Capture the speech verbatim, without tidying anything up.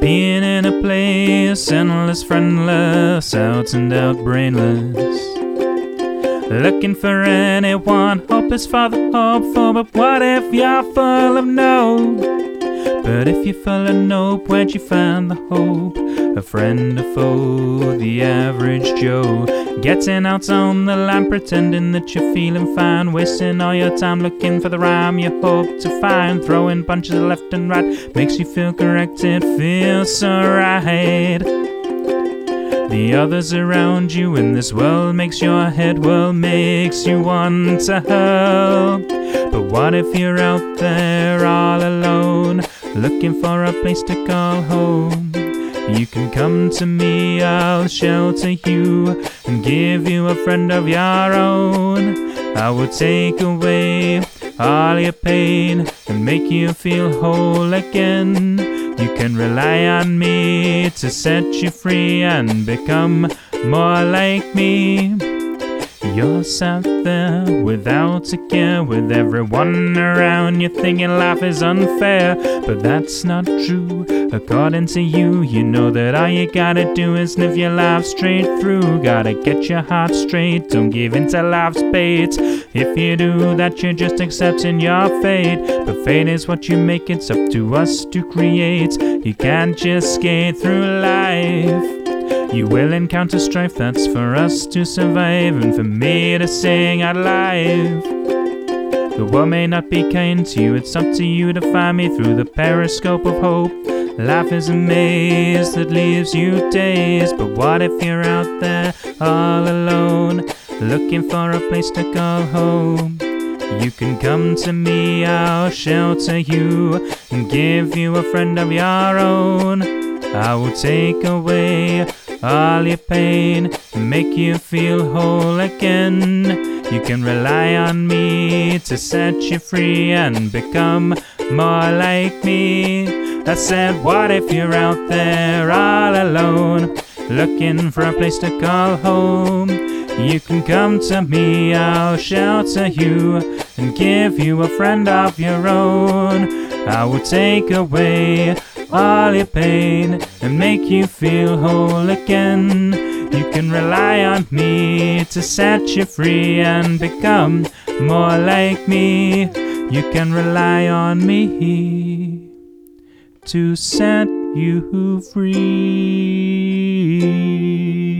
being in a place endless, friendless, out and out brainless. Looking for anyone, hope is for the hopeful, but what if you're full of no? But if you're full of nope, where'd you find the hope? A friend, a foe, the average Joe, getting out on the line, pretending that you're feeling fine, wasting all your time looking for the rhyme you hope to find, throwing punches left and right, makes you feel correct, it feels so right. The others around you in this world makes your head whirl, makes you want to hurl. But what if you're out there all alone, looking for a place to call home? You can come to me, I'll shelter you and give you a friend of your own. I will take away all your pain and make you feel whole again. You can rely on me to set you free and become more like me. You're sat there without a care, with everyone around you thinking life is unfair. But that's not true, according to you. You know that all you gotta do is live your life straight through. Gotta get your heart straight, don't give in to life's bait. If you do that, you're just accepting your fate. But fate is what you make, it's up to us to create. You can't just skate through life. You will encounter strife, that's for us to survive, and for me to sing out live. The world may not be kind to you, it's up to you to find me through the periscope of hope. Life is a maze that leaves you dazed, but what if you're out there all alone, looking for a place to call home? You can come to me, I'll shelter you and give you a friend of your own. I will take away all your pain and make you feel whole again. You can rely on me to set you free and become more like me. I said, what if you're out there all alone, looking for a place to call home? You can come to me, I'll shelter you and give you a friend of your own. I will take away all your pain and make you feel whole again. You can rely on me to set you free and become more like me. You can rely on me to set you free.